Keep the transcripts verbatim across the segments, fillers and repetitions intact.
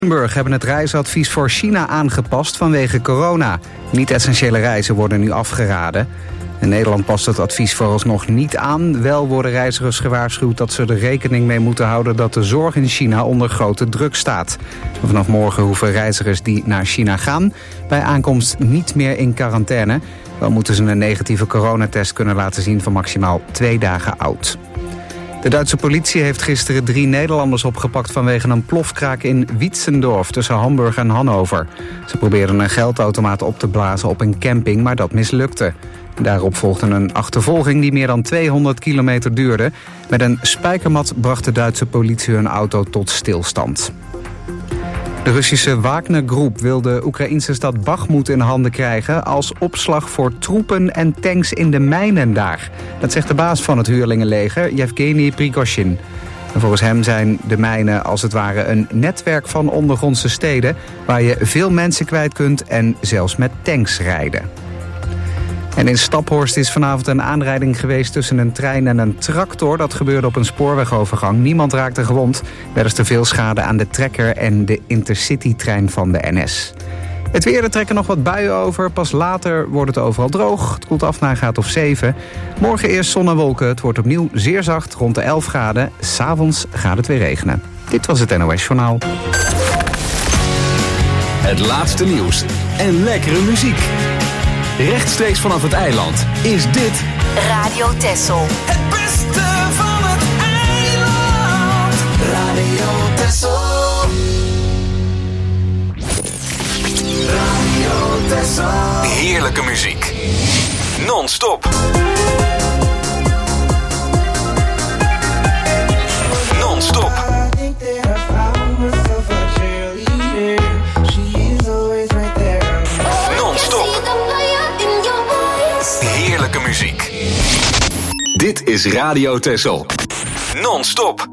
Luxemburg hebben het reisadvies voor China aangepast vanwege corona. Niet-essentiële reizen worden nu afgeraden. In Nederland past het advies vooralsnog niet aan. Wel worden reizigers gewaarschuwd dat ze er rekening mee moeten houden dat de zorg in China onder grote druk staat. Vanaf morgen hoeven reizigers die naar China gaan bij aankomst niet meer in quarantaine. Wel moeten ze een negatieve coronatest kunnen laten zien van maximaal twee dagen oud. De Duitse politie heeft gisteren drie Nederlanders opgepakt vanwege een plofkraak in Wietzendorf tussen Hamburg en Hannover. Ze probeerden een geldautomaat op te blazen op een camping, maar dat mislukte. Daarop volgde een achtervolging die meer dan tweehonderd kilometer duurde. Met een spijkermat bracht de Duitse politie hun auto tot stilstand. De Russische Wagner-groep wil de Oekraïnse stad Bakhmut in handen krijgen als opslag voor troepen en tanks in de mijnen daar. Dat zegt de baas van het huurlingenleger, Yevgeny Prigozhin. En volgens hem zijn de mijnen als het ware een netwerk van ondergrondse steden waar je veel mensen kwijt kunt en zelfs met tanks rijden. En in Staphorst is vanavond een aanrijding geweest tussen een trein en een tractor. Dat gebeurde op een spoorwegovergang. Niemand raakte gewond. Er is te veel schade aan de trekker en de Intercity-trein van de N S. Het weer, er trekken nog wat buien over. Pas later wordt het overal droog. Het koelt af naar een graad of zeven. Morgen eerst zon en wolken. Het wordt opnieuw zeer zacht, rond de elf graden. 'S Avonds gaat het weer regenen. Dit was het N O S Journaal. Het laatste nieuws en lekkere muziek. Rechtstreeks vanaf het eiland is dit Radio Texel. Het beste van het eiland. Radio Texel. Radio Texel. heerlijke muziek. Non-stop. Non-stop. Heerlijke muziek. Dit is Radio Texel. Non-stop.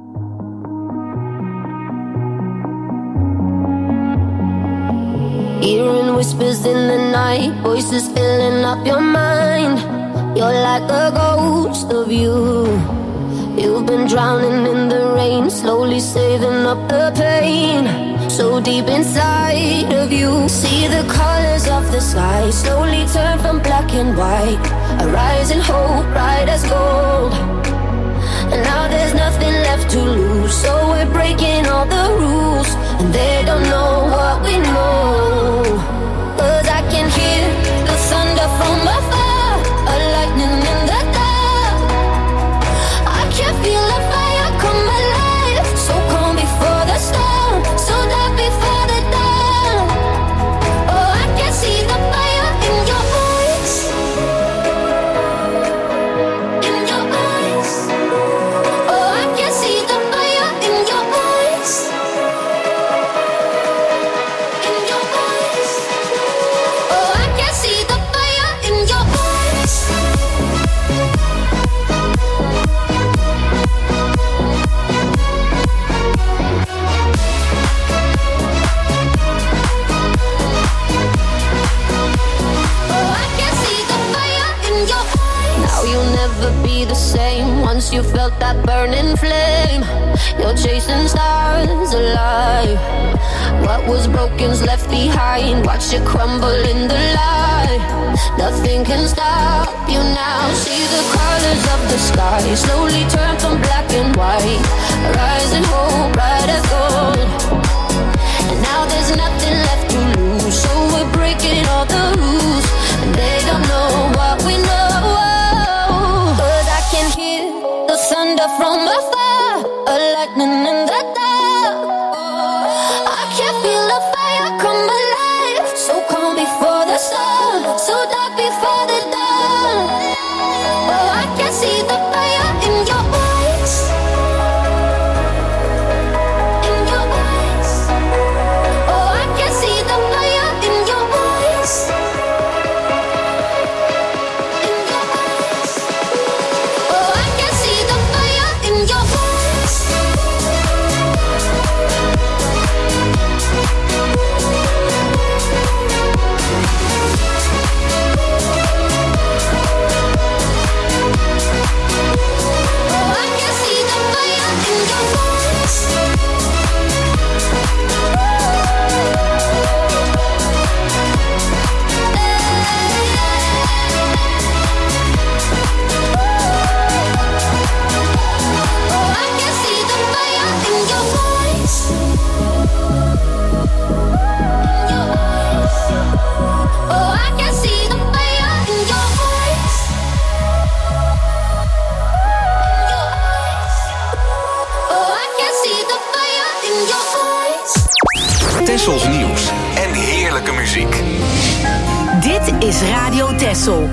Hearing whispers in the night, voices filling up your mind. You're like a ghost of you. You've been drowning in the rain, slowly saving up the pain. So deep inside of you, see the colors of the sky slowly turn from black and white. A rising hope, bright as gold. And now there's nothing left to lose, so we're breaking all the rules. And they don't know what we know. 'Cause I can hear the thunder from afar, a lightning in the dark. I can feel the fire come alive, so calm before the storm, so dark before the dawn. Oh, I can see the fire in your voice, in your eyes. Oh, I can see the fire in your voice, in your eyes. Oh, I can see the fire in your voice. Oh, I can see the fire in your eyes. Now you'll never be the same. Once you felt that burning flame, you're chasing stars alive. What was broken's left behind. Watch it crumble in the light. Nothing can stop you now. See the colors of the sky slowly turn from black and white. Rising hope, bright as gold. And now there's nothing left to lose, so we're breaking all the rules. And they don't know what we know. 'Cause I can hear the thunder from afar, a lightning in the dark. I can feel the fire come alive, so calm before the storm, so dark before the dawn. Oh, I can see the fire in your eyes, in your eyes. Tessels nieuws en heerlijke muziek. Dit is Radio Tessel.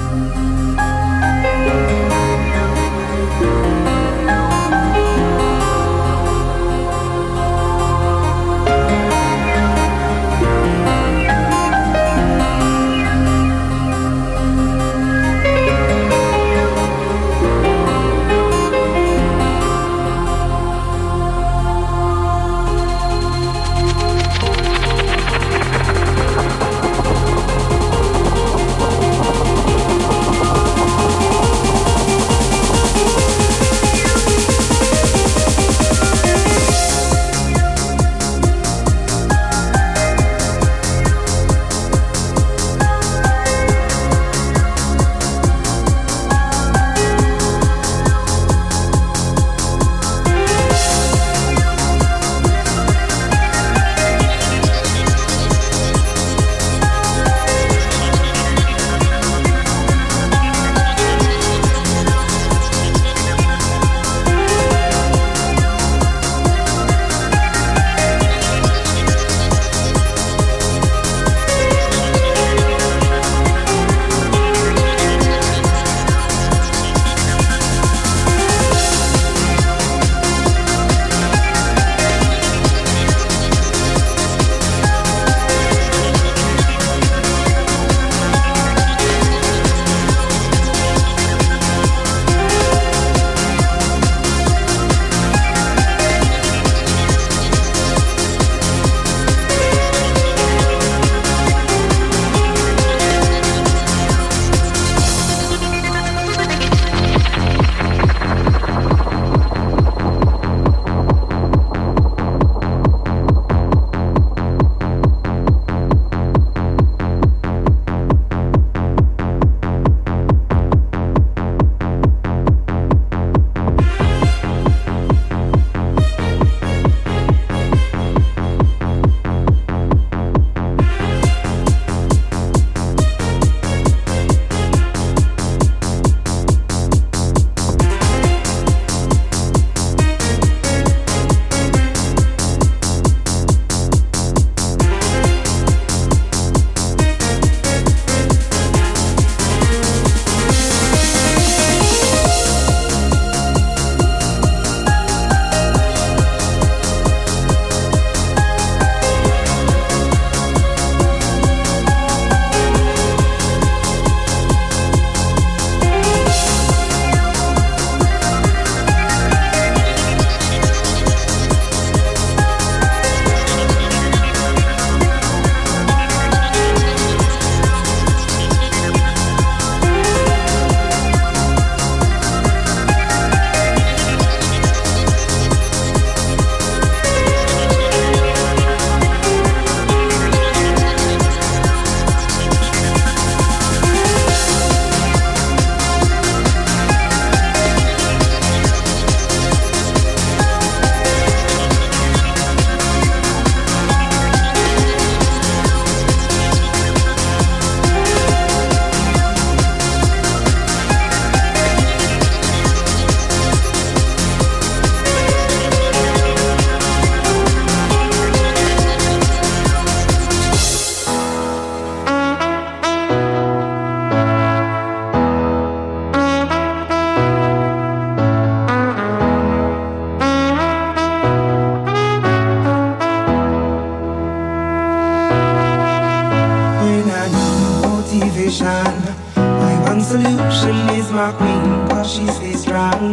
solution is my queen, cause she stays strong.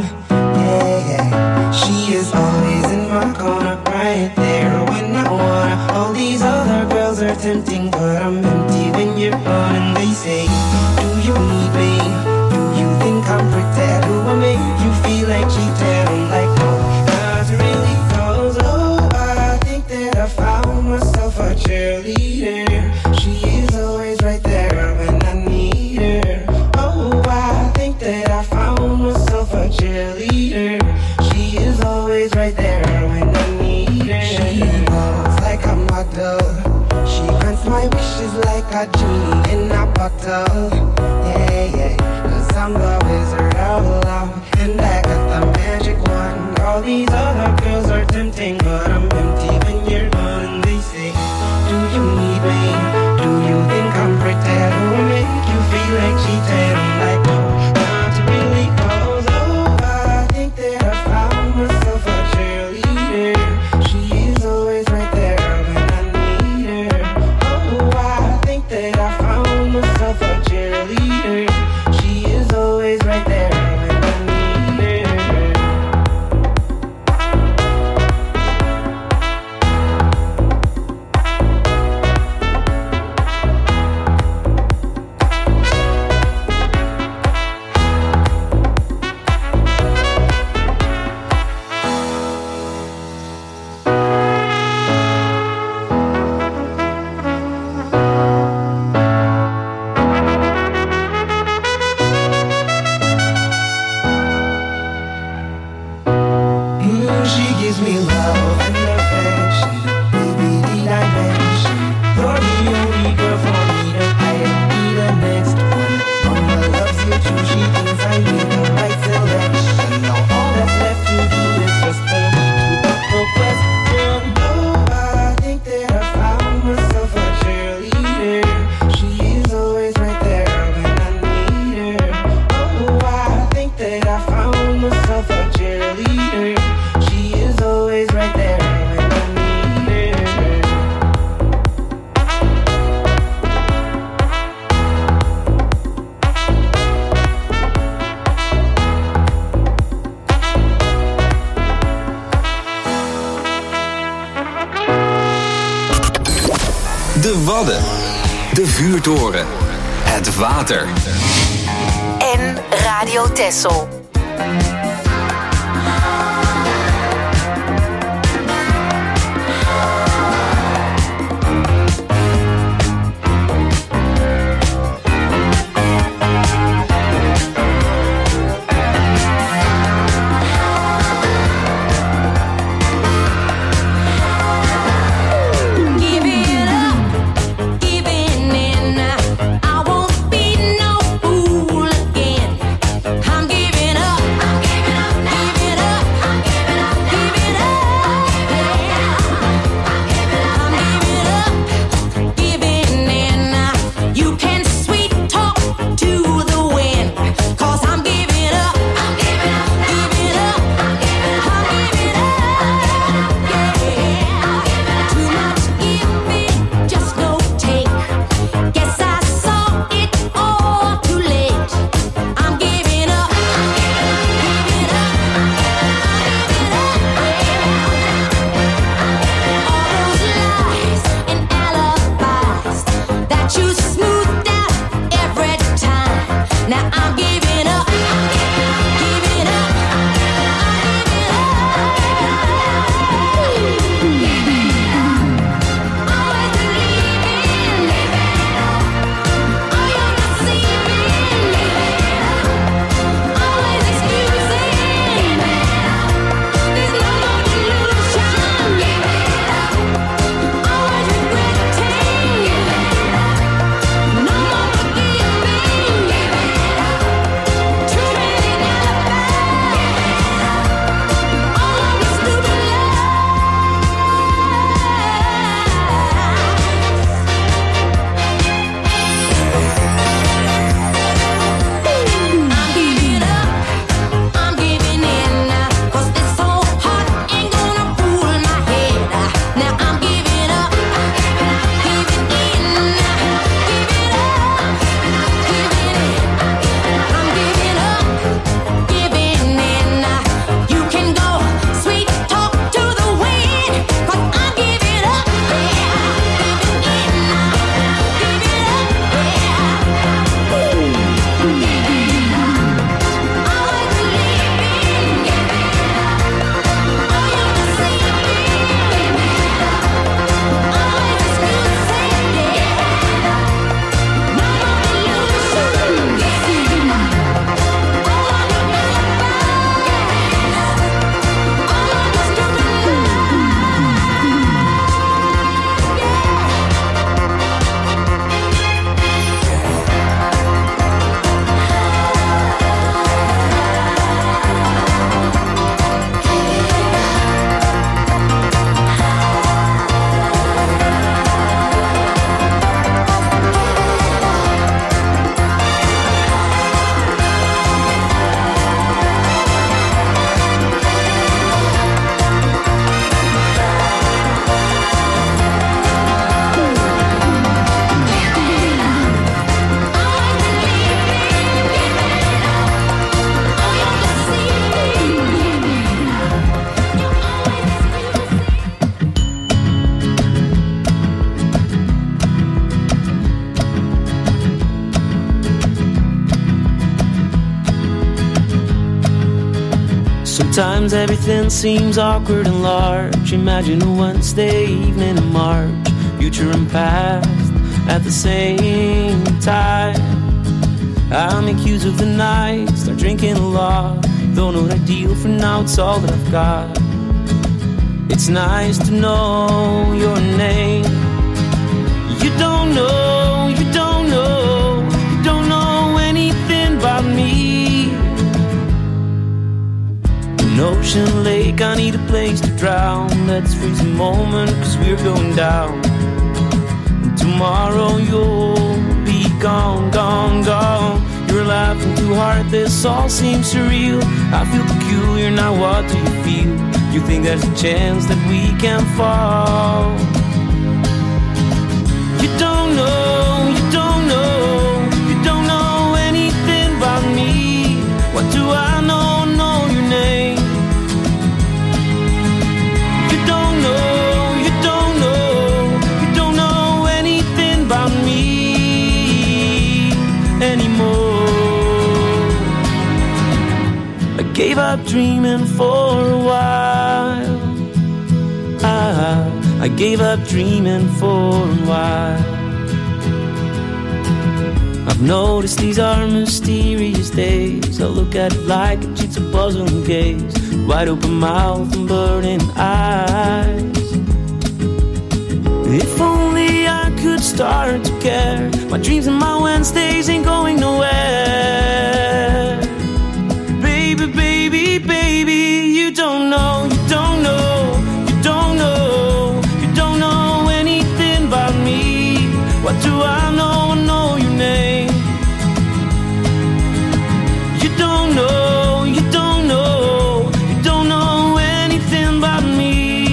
Yeah, yeah. She is always in my corner, right there when I wanna. All these other girls are tempting, but I'm empty when you're gone. And they say, do you need me? Do you think I'm pretty? Do I make you feel like cheating? I'm like, no, not really, cause oh, I think that I found myself a cheerleader. She is always right there when I need her. Oh, I think that I found myself a cheerleader. She is always right there when I need her. She walks like a model. She grants my wishes like a genie in a bottle. Yeah, yeah, cause I'm the wizard of love, and I got the magic wand. All these other girls are tempting, but I'm empty when you're gone. And they say, De Wadden. De vuurtoren. Het water. En Radio Texel. Sometimes everything seems awkward and large. Imagine a Wednesday evening in March, future and past at the same time. I make use of the night, start drinking a lot. Though not ideal for now, it's all that I've got. It's nice to know your name. You don't know, you don't know, you don't know anything about me. An ocean lake, I need a place to drown. Let's freeze a moment, cause we're going down. And tomorrow you'll be gone, gone, gone. You're laughing too hard, this all seems surreal. I feel peculiar, now what do you feel? You think there's a chance that we can fall? You don't know, you don't know, you don't know anything about me. What do I know, know your name? You don't know, you don't know, you don't know anything up dreaming for a while. I, I gave up dreaming for a while. I've noticed these are mysterious days. I look at it like a jigsaw puzzle and gaze, wide open mouth and burning eyes. If only I could start to care. My dreams and my Wednesdays ain't going nowhere. Baby, baby, baby, you don't know, you don't know, you don't know, you don't know anything about me. What do I know? I know your name. You don't know, you don't know, you don't know anything about me.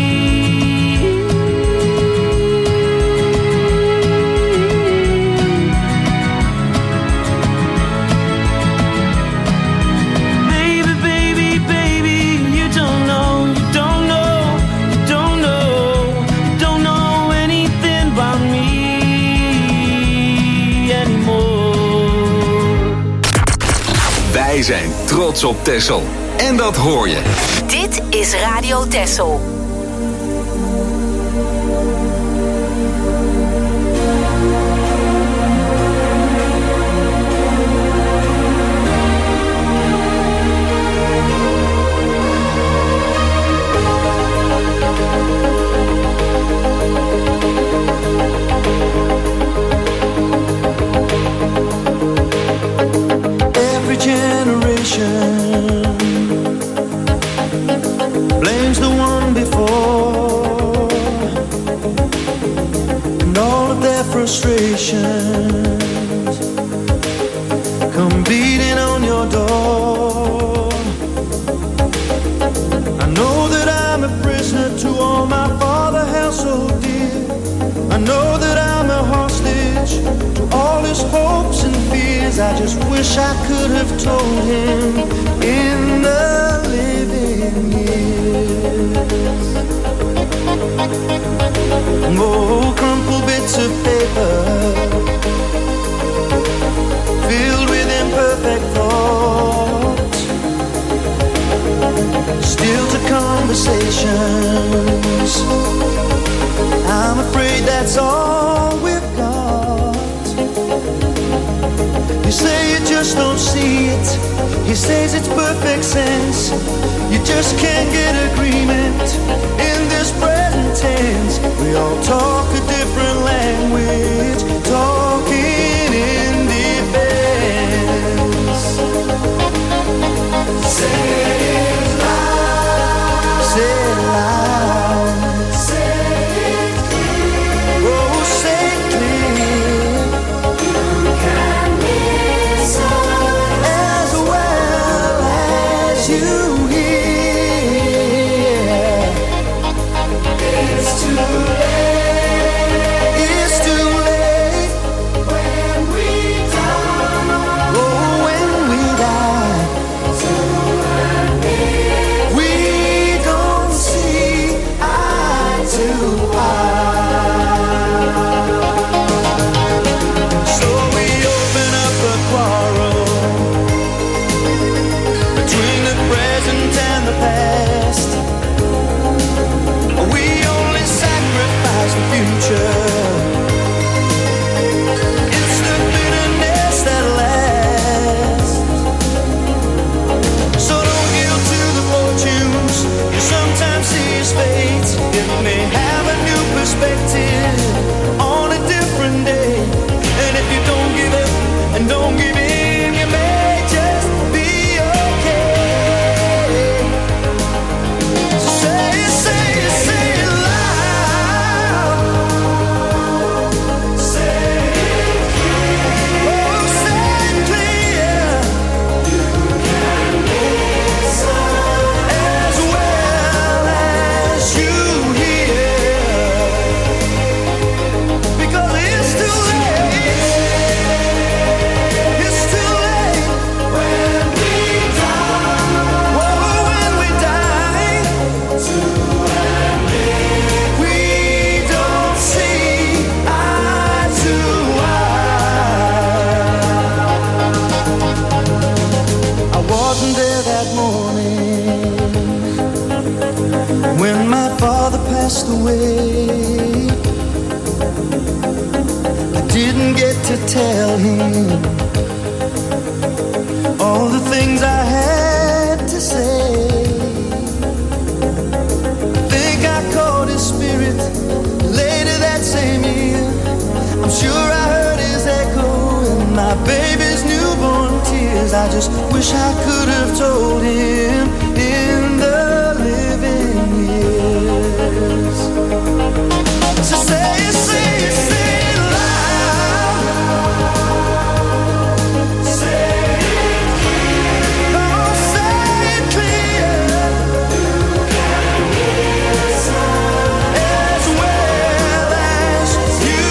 Baby, baby, baby, you don't know, you don't know, you don't know, you don't know anything about me anymore. Wij zijn trots op Texel. En dat hoor je. Dit is Radio Texel. Every generation blames the one before, and all of their frustrations come beating on your door. I know that I'm a prisoner to all my father held so dear. I know that I'm a hostage to all his hopes and fears. I just wish I could have told him in the living years. Oh, crumpled bits of paper filled with imperfect thoughts, still to conversations. I'm afraid that's all we've got. You say you just don't see it. He says it's perfect sense. You just can't get agreement in this present tense. We all talk a different language, talking in defense. Say it loud. Say it loud. Too late. get to tell him all the things I had to say. I think I caught his spirit later that same year. I'm sure I heard his echo in my baby's newborn tears. I just wish I could have told him in the living years. So say it, say it, say it loud. Say it clear. Oh, say it clear. You can listen as well as you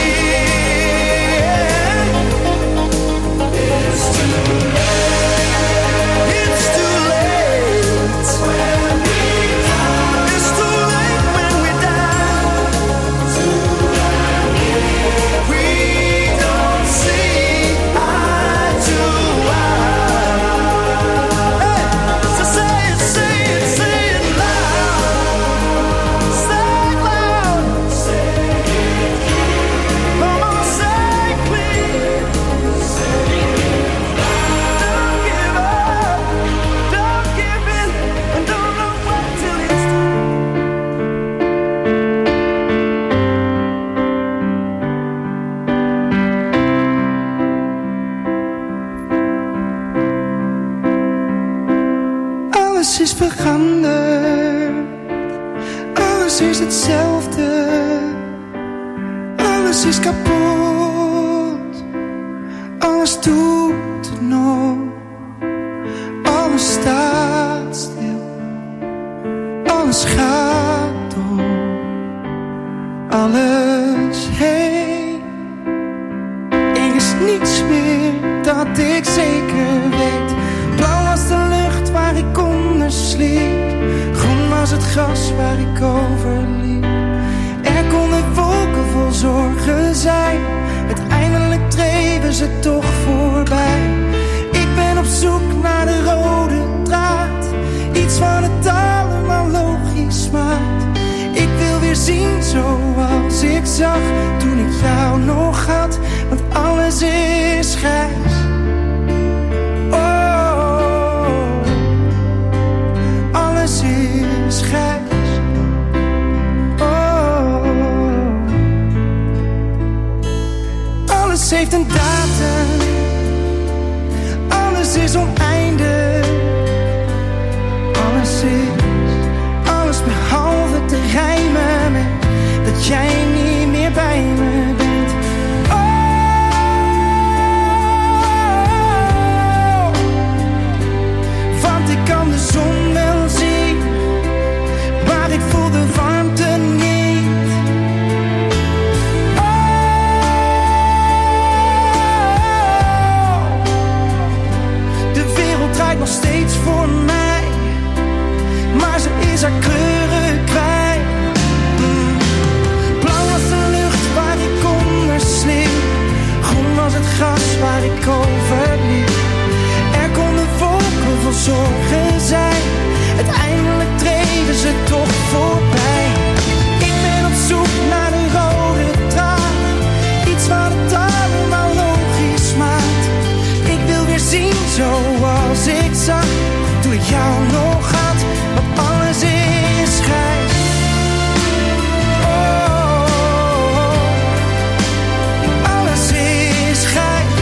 hear. It's too late. It's too late when we die. It's too late when we die. We don't see eye to eye. Hey, so say it, say it, say it loud. Say it loud. Say it clear. Come on, say it clear. Say it loud. Don't give up. Don't give in. And don't look back till it's alles is veranderd, alles is hetzelfde, alles is kapot, alles doet nog, alles staat stil, alles gaat door, alles heen. Er is niets meer dat ik zeker weet. Blauw was de lucht waar ik onder sliep. Groen was het gras waar ik over liep. Er konden wolken vol zorgen zijn. Uiteindelijk dreven ze toch voorbij. Ik ben op zoek naar de rode draad. Iets wat het allemaal logisch maakt. Ik wil weer zien zoals ik zag toen ik jou nog had. Want alles is grijs. Oh, alles is grijs. Oh, alles heeft een datum. Alles is oneindig. Alles is, alles behalve te rijmen met dat jij niet meer bij me bent. Want ik kan de zon wel zien, maar ik voel de warmte niet. Oh, de wereld draait nog steeds voor mij, maar ze is haar kleuren kwijt. Mm. Blauw was de lucht waar ik onder sliep, groen was het gras waar ik over liep. Er konden wolken vol zorgen zijn, uiteindelijk dreven ze toch voorbij. Ik ben op zoek naar de rode draad, iets wat het allemaal logisch maakt. Ik wil weer zien zoals ik zag toen ik jou nog had, want alles is grijs. Oh, alles is grijs.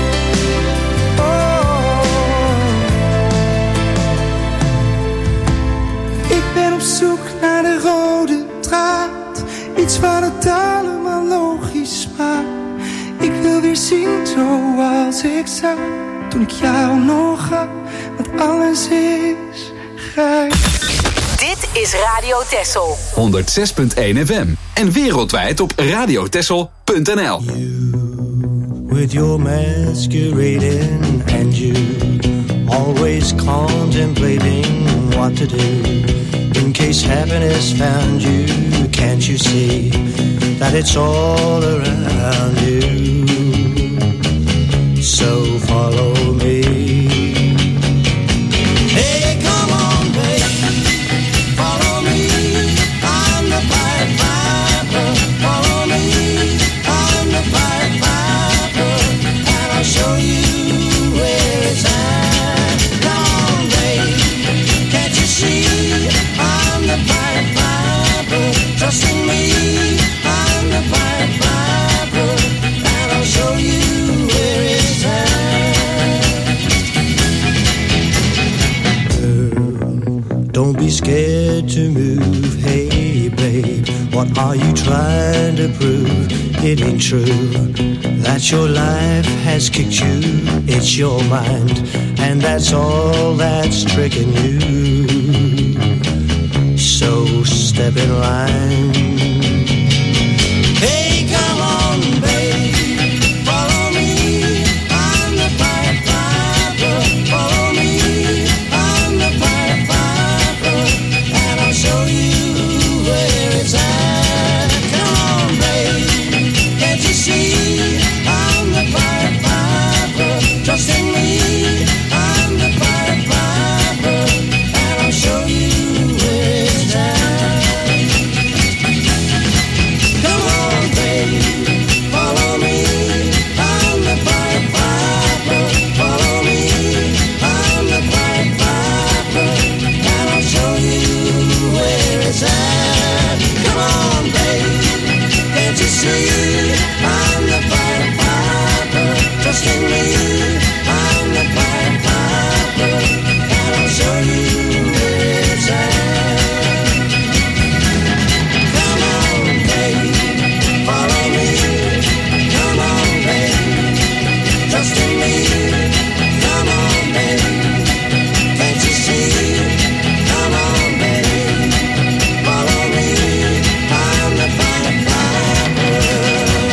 Ik ben op zoek naar de rode draad, iets waar het allemaal logisch maakt. Ik wil weer zien zoals ik zag toen ik jou nog had, want alles is grijs. Dit is Radio Texel. honderd zes punt één F M en wereldwijd op radiotexel punt n l. You, with your masquerading and you, always contemplating what to do. In case happiness found you, can't you see that it's all around you? So follow me. Hey, come on, baby, follow me. I'm the Pied Piper. Follow me, I'm the Pied Piper. be scared to move. Hey babe, what are you trying to prove? It ain't true that your life has kicked you. It's your mind, and that's all that's tricking you. So step in line. Hey, come on, babe, follow me. I'm the Pied Piper. Follow me. I'm the Pied Piper, and I'll show you where it's at. Come on, babe, can't you see? I'm the Pied Piper. Trust in me. I'm the Pied Piper, and I'll show you. Trust in me, I'm the Pied Piper, and I'll show you where it's at. Come on, babe, follow me. Come on, babe, trust in me. Come on, babe, can't you see? Come on, babe, follow me. I'm the Pied Piper.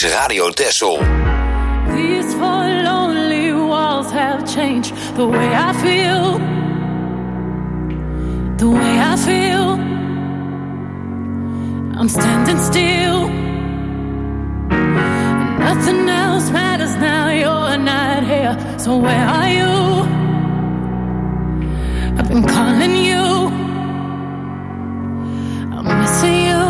is Radio Texel. These four lonely walls have changed the way I feel. The way I feel. I'm standing still. Nothing else matters now, you're not here. So where are you? I've been calling you. I'm missing you.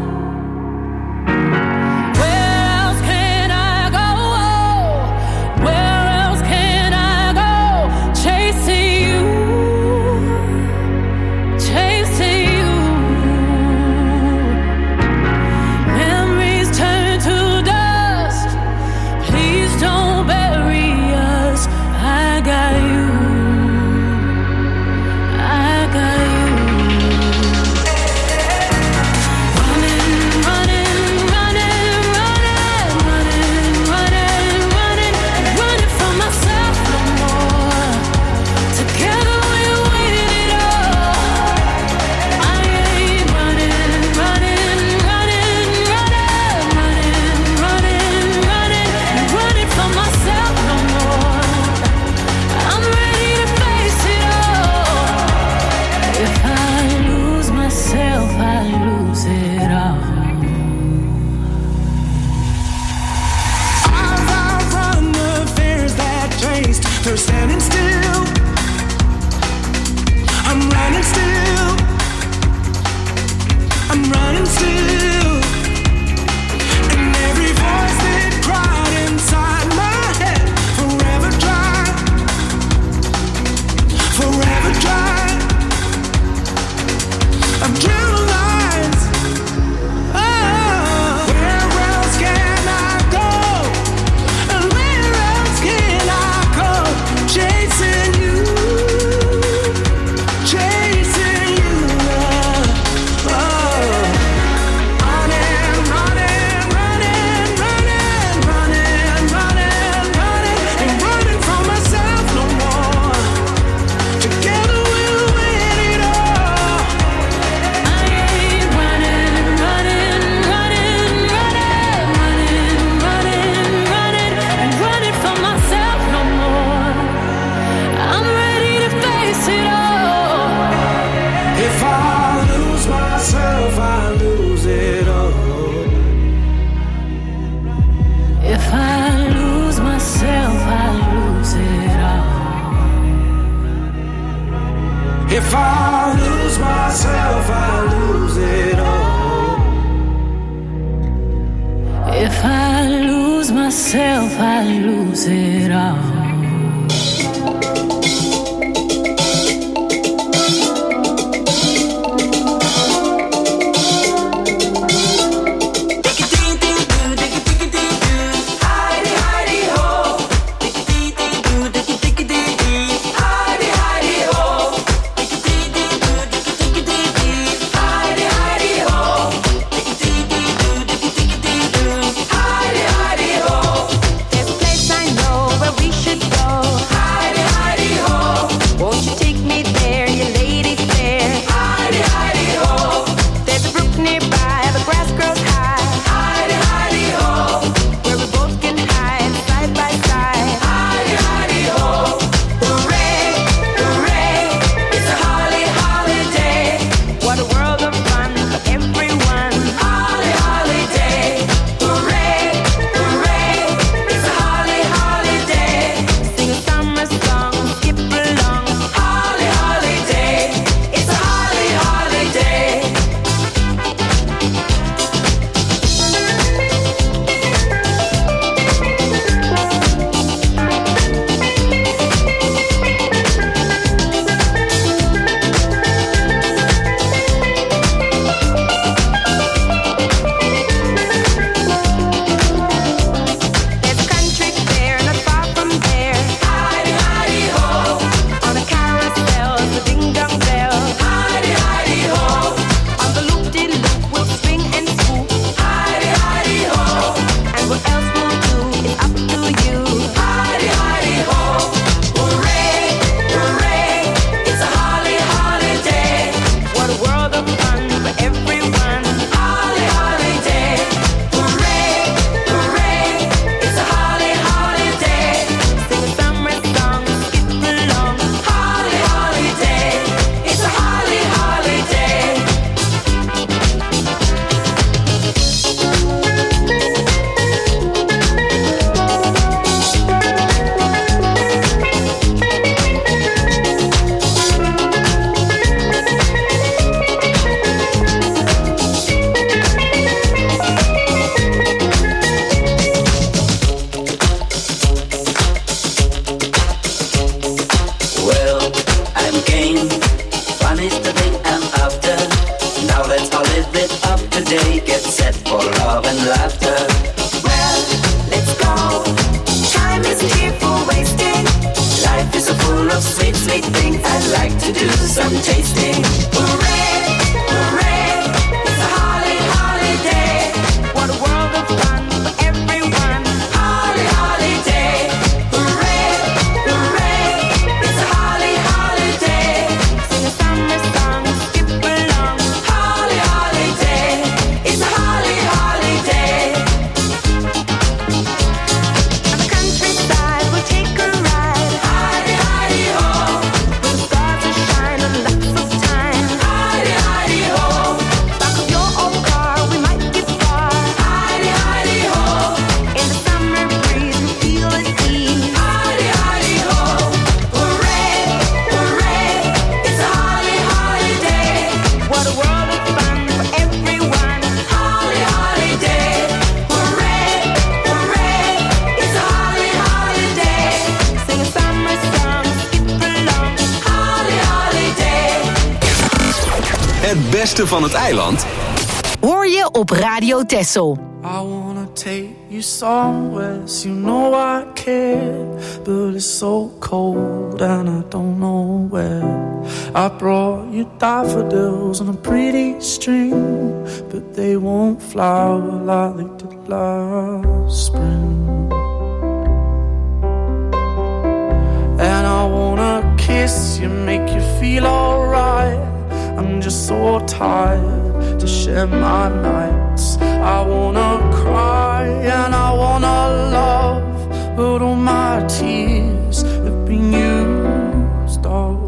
They're standing still. I'm running still. I'm running still. And every voice that cried inside my head, forever dry, forever dry. I've dreamt lines. Oh, where else can I go? And where else can I go? Chasing you, chasing you, oh, running, running, running, running, running, running, running, ain't running from myself no more. Together we'll win it all. I ain't running, running, running, running, running, running, running, ain't running from myself no more. I'm ready to face it all. If I lose myself, I lose it all. If I lose myself, I lose it all. If I lose myself, I lose it all. If I lose myself, I lose it all. There's a place I know where we should and laughter. Well, let's go. Time isn't here for wasting. Life is so full of sweet, sweet things. I'd like to do some tasting. Hooray, hooray, it's a holly, holiday. What a world of fun for everyone. Holly, holiday. Hooray, hooray, it's a holly, holiday. Sing a summer song, skip along. Holly, holiday, it's a holly, holiday. On the countryside, we'll take a ride. Hidey, hidey, ho. The stars are shining, lots of time. Hidey, hidey, ho. Back of your old car, we might get far. Hidey, hidey, ho. In the summer breeze, we feel at ease. Hidey, hidey, ho. Hooray, hooray, it's a holly, holiday. What a world of fun for everyone. Holly, holiday. Hooray, hooray, it's a holly, holiday. Sing a summer song, skip along. Holly, holiday. Het beste van het eiland Hoor je op Radio Texel. I wanna take you somewhere, so you know I care, but it's so cold and I don't know where. I brought you daffodils on a pretty string, but they won't flower like they did last spring. And I wanna kiss you, make you feel alright. I'm just so tired to share my nights. I wanna cry and I wanna love, but all my tears have been used up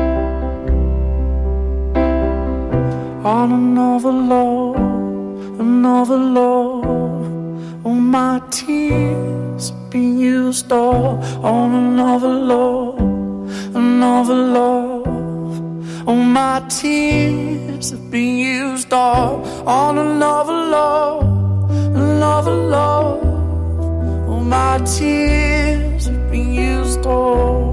on another love, another love. All my tears have been used up on another love, another love. All my tears have been used up on another love, another love. All my tears have been used up.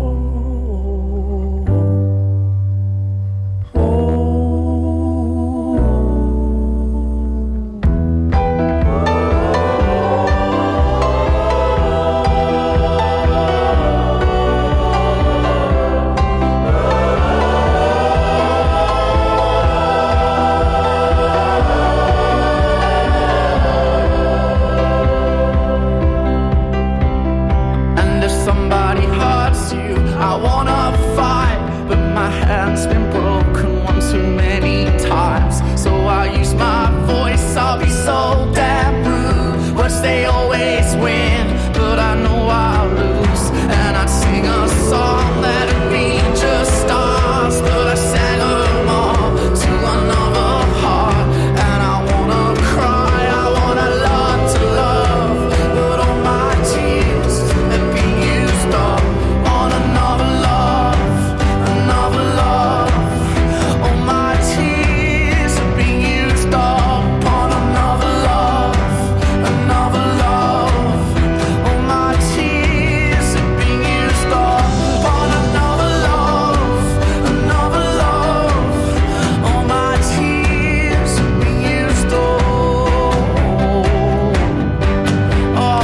They always win, but I know I'll lose. And I'd sing a song that'd be just stars, but I sang them all to another heart. And I wanna cry, I wanna learn to love, but all my tears have been used up on another love, another love. All my tears have been used up on another love, another love. All my tears have been used up on another love, another love. All my tears have been used up. Oh, oh.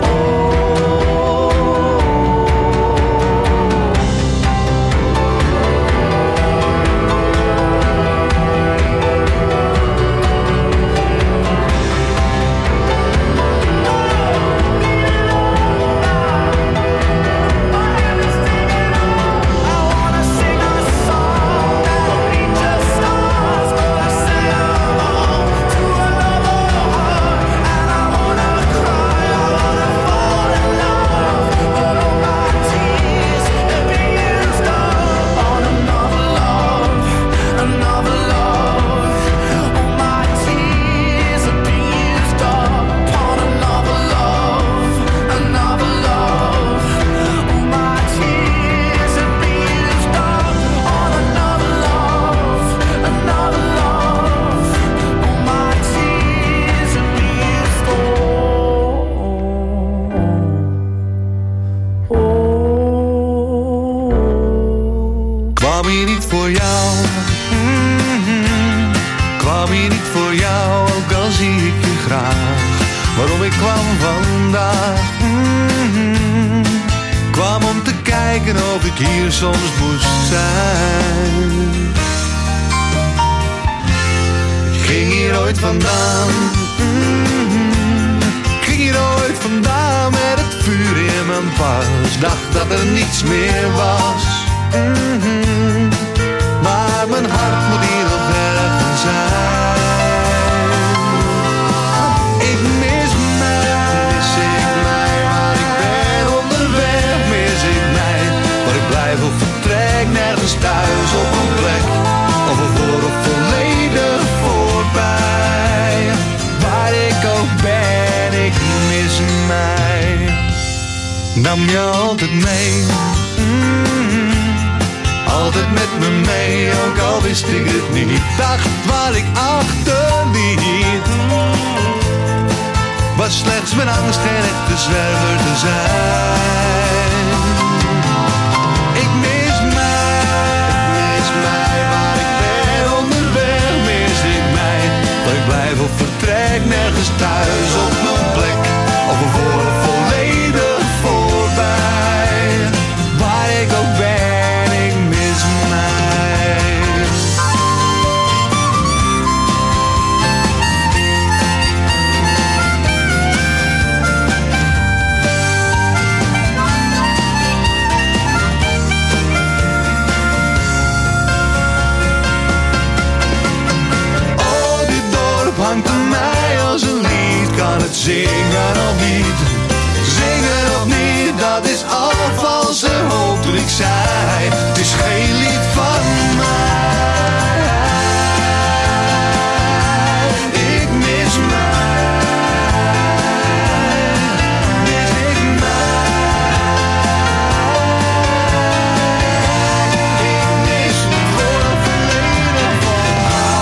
I wanna sing a song that'll be just stars, but I sang them all to another heart. And I wanna cry, I wanna fall in love, but all my tears have been used up on another love, another love. All my tears have been used up on another love, another love. All my tears have been used up on another love, another love. All my tears have been used up. Oh. Kwam hier niet voor jou, mm-hmm. Kwam hier niet voor jou, ook al zie ik je graag. waarom ik kwam vandaag. Mm-hmm. Kwam om te kijken of ik hier soms moest zijn. Ik ging hier ooit vandaan. Mm-hmm. Ik ging hier ooit vandaan met het vuur in mijn pas. Dacht dat er niets meer was. Mm-hmm. Maar mijn hart moet hier nog ergens zijn. Ik mis mij, mis ik mij, waar ik ben onderweg, mis ik mij. Waar ik blijf of vertrek, nergens thuis op een plek. Of ervoor of volledig voorbij. Waar ik ook ben, ik mis mij. Nam je altijd mee. Mm-hmm. Altijd met me mee, ook al wist ik het niet. Dacht wat ik achterliet was slechts mijn angst geen echte zwerver te zijn. Ik mis mij, ik mis mij, waar ik ben onderweg, mis ik mij. Waar ik blijf of vertrek, nergens thuis op mijn plek. Of ervoor of volledig voorbij. Waar ik ook ben. Hangt aan mij als een lied, kan het zingen of niet. Zingen of niet, dat is al valse hoop toen ik zei. Het is geen lied van mij. Ik mis mij. Mis ik mij. Ik mis voor het verleden van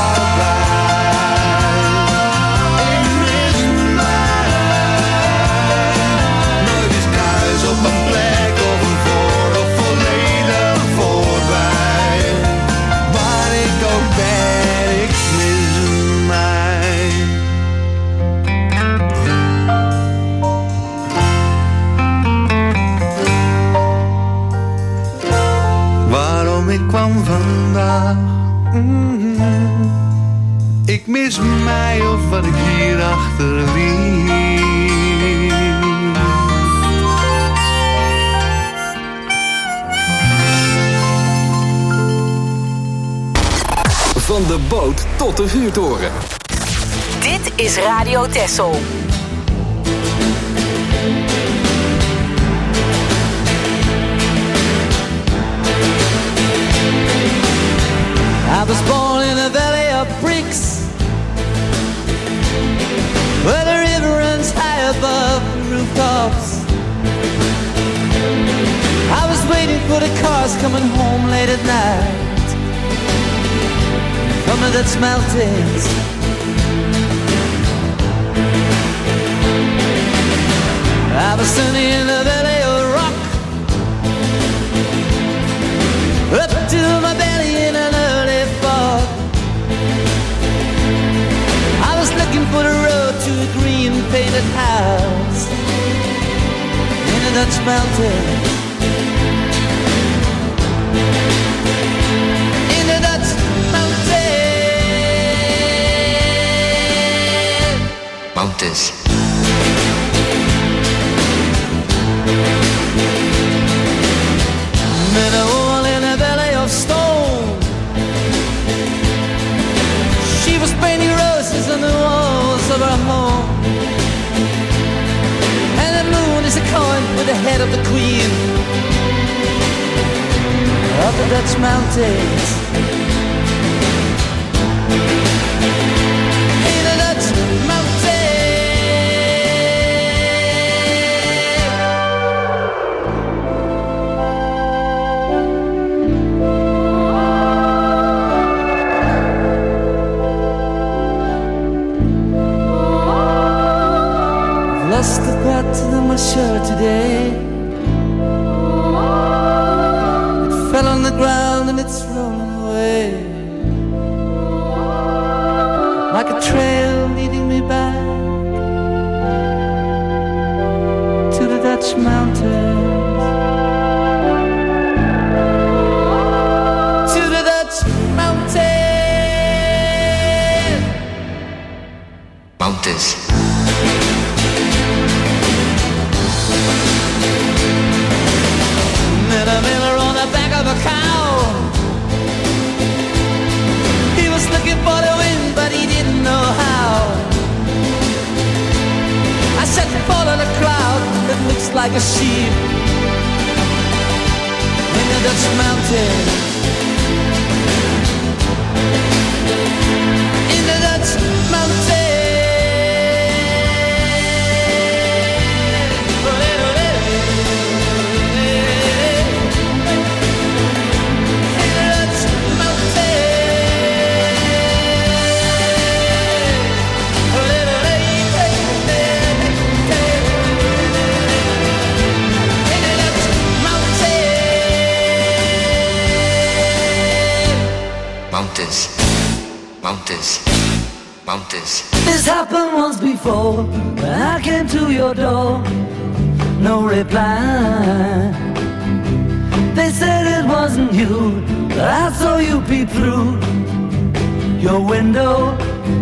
op een plek of een voor of volledig voorbij. Waar ik ook ben, ik mis mij. Waarom ik kwam vandaag. Mm-hmm. Ik mis mij of wat ik hier achterliet. Van de boot tot de vuurtoren. Dit is Radio Texel. I was born in a valley of bricks, where the river runs high above the rooftops. I was waiting for the cars coming home late at night from the Dutch mountains. I was standing in the valley of rock, up to my belly in an early fog. I was looking for the road to a green painted house in the Dutch mountains. In the Dutch mountains. Met a woman in a valley of stone, she was painting roses on the walls of her home. And the moon is a coin with the head of the queen of the Dutch mountains. In the Dutch mountains. Lost the pattern on my shirt today. It fell on the ground and it's rolling away, like a trail leading me back Dutch mountains. In the Dutch mountains. Mountains, mountains, mountains. This happened once before when I came to your door. No reply. They said it wasn't you, but I saw you peep through your window.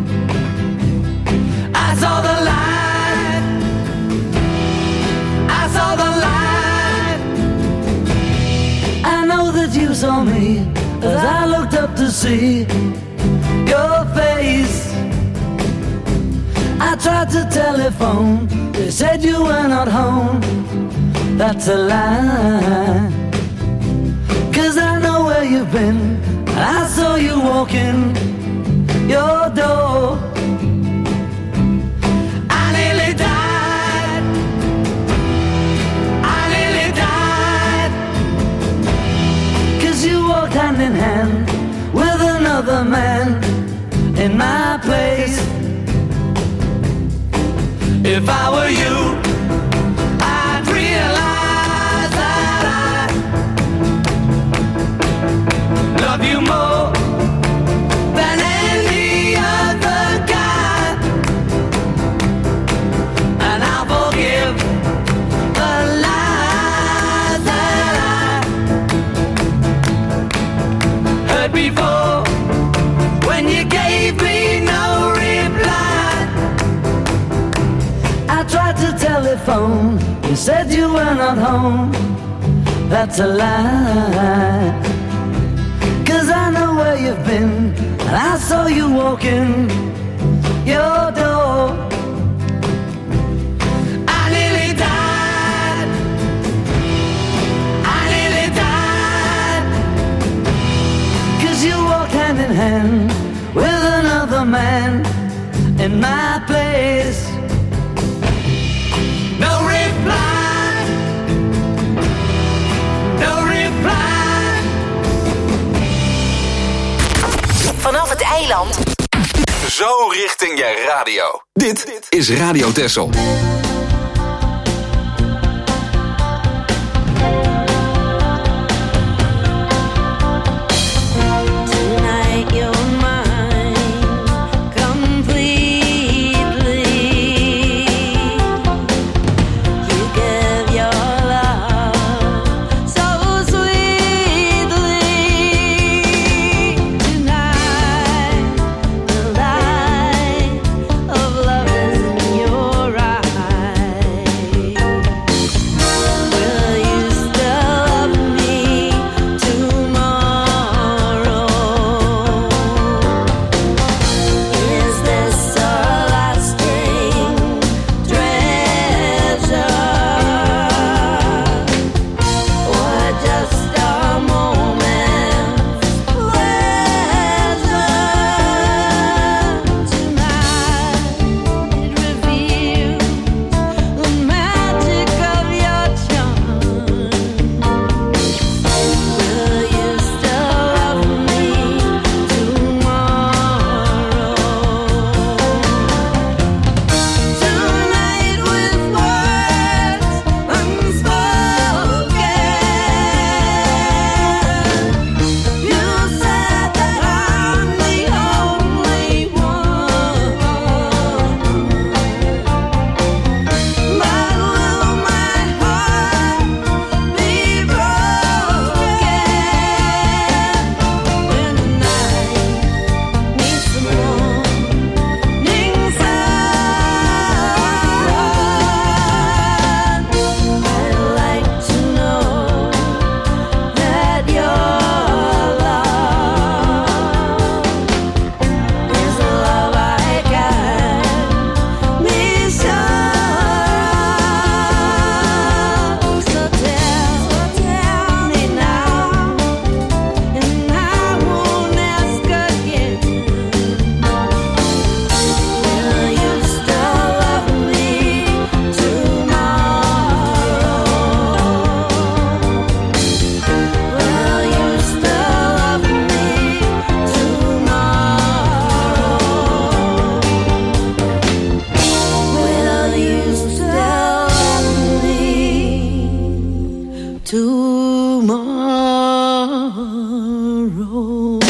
I saw the light. I saw the light. I know that you saw me as I looked up to see your face. I tried to telephone, they said you were not home. That's a lie, 'cause I know where you've been. I saw you walking your door. I nearly died. I nearly died. 'Cause you walked hand in hand with another man in my place. If I were you, I'd realize that I love you more than any other guy. And I'll forgive the lies that I heard before when you gave me no reply. I tried to telephone, you said you were not home. That's a lie, 'cause I know where you've been, and I saw you walking your door. I nearly died. I nearly died. 'Cause you walked hand in hand with another man in my place. No reply. No reply. Vanaf het eiland. Zo richting je radio. Dit is Radio Texel. Tonight you're mine completely. You give your love so sweetly. Tonight the light of love is in your eyes. tomorrow.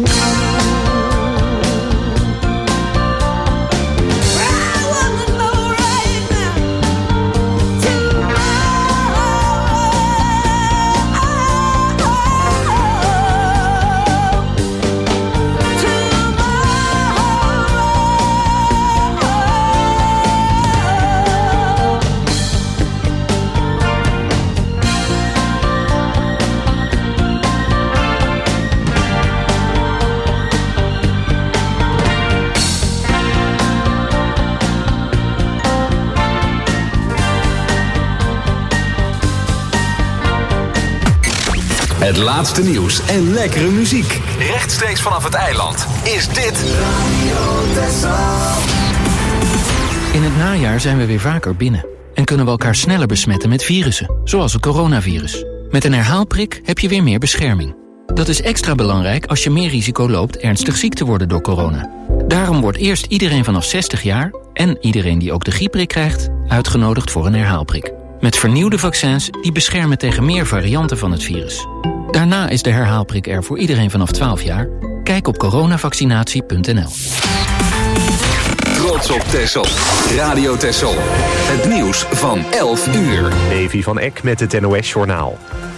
Het laatste nieuws en lekkere muziek. Rechtstreeks vanaf het eiland is dit Radio Texel. In het najaar zijn we weer vaker binnen. En kunnen we elkaar sneller besmetten met virussen. Zoals het coronavirus. Met een herhaalprik heb je weer meer bescherming. Dat is extra belangrijk als je meer risico loopt ernstig ziek te worden door corona. Daarom wordt eerst iedereen vanaf zestig jaar... en iedereen die ook de griepprik krijgt... uitgenodigd voor een herhaalprik. Met vernieuwde vaccins die beschermen tegen meer varianten van het virus. Daarna is de herhaalprik er voor iedereen vanaf twaalf jaar. Kijk op coronavaccinatie punt n l. Trots op Texel. Radio Texel. Het nieuws van elf uur. Davy van Eck met het N O S Journaal.